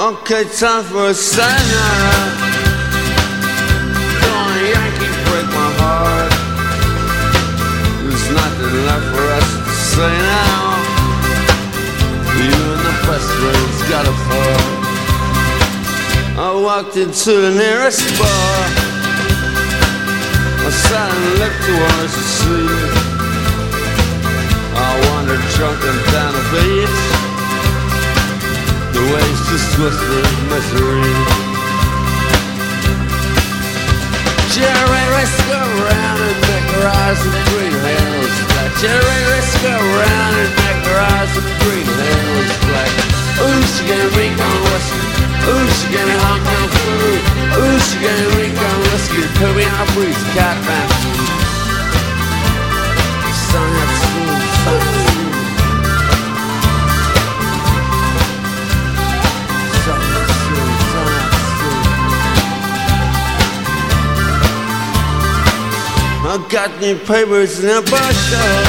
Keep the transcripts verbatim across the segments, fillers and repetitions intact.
Okay, time for a sayonara. Don't a Yankee break my heart. There's nothing left for us to say now. Even the best friends gotta fall. I walked into the nearest bar. I sat and looked towards the sea. I wandered drunken down the beach. The waves just whispered misery. Jerry, let's go around and make her eyes and green hair was black. Jerry, let's go around and make her eyes and green hair was black. Ooh, she gonna drink on whiskey. Ooh, she gonna Hong Kong food. Ooh, she gonna drink on whiskey. Put me on a breeze, cat man. Sun had school, sun had school. I got new papers in a bushel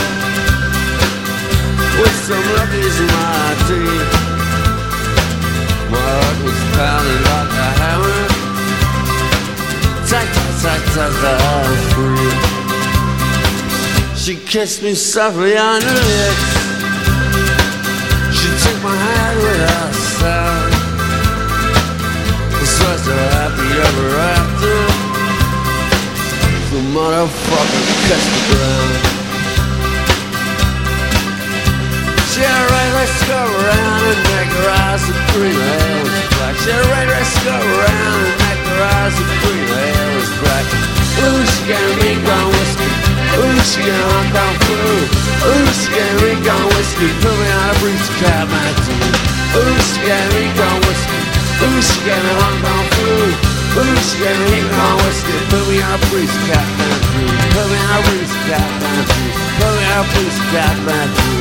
with some luckies in my teeth. My heart was pounding like a hammer. Tack, tack, tack, tack, free. She kissed me softly on the lips. She took my hand without sound. This was a happy ever after. The motherfucker kissed the ground. Jerry, let's go around and make her eyes and green hair was black. Jerry, let's go around and make her eyes and green hair was black. Ooh, she gonna drink on whiskey. Ooh, she gonna Hong Kong food. Ooh, she gonna drink on whiskey. Put me on a breeze, cat man too. Ooh, she gonna drink on whiskey. Ooh, she gonna Hong Kong food. Ooh, she gonna drink on whiskey. Put me on a breeze, cat man too. Put me on a breeze, cat man too. Put me on a breeze, cat man too.